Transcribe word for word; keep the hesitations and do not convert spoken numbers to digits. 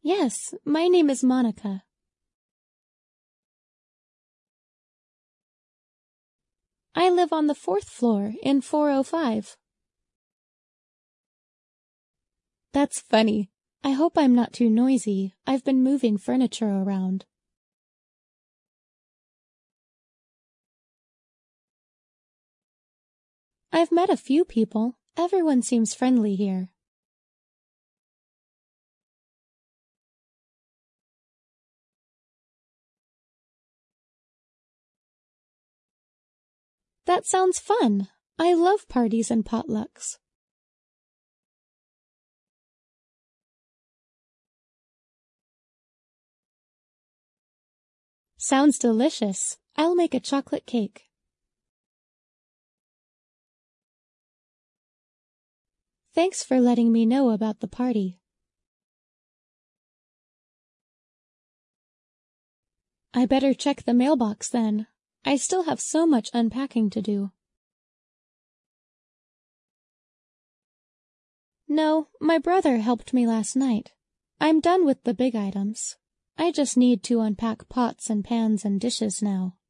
Yes, my name is Monica. I live on the fourth floor in four oh five. That's funny. I hope I'm not too noisy. I've been moving furniture around. I've met a few people. Everyone seems friendly here. That sounds fun. I love parties and potlucks. Sounds delicious. I'll make a chocolate cake. Thanks for letting me know about the party. I better check the mailbox then. I still have so much unpacking to do. No, my brother helped me last night. I'm done with the big items. I just need to unpack pots and pans and dishes now.